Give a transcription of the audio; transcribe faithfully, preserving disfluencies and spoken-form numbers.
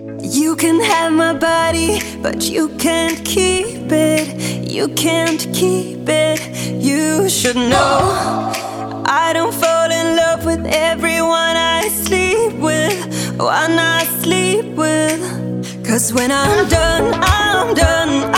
You can have my body, but you can't keep it. You can't keep it. You should know I don't fall in love with everyone I sleep with, or I not sleep with. Cause when I'm done, I'm done,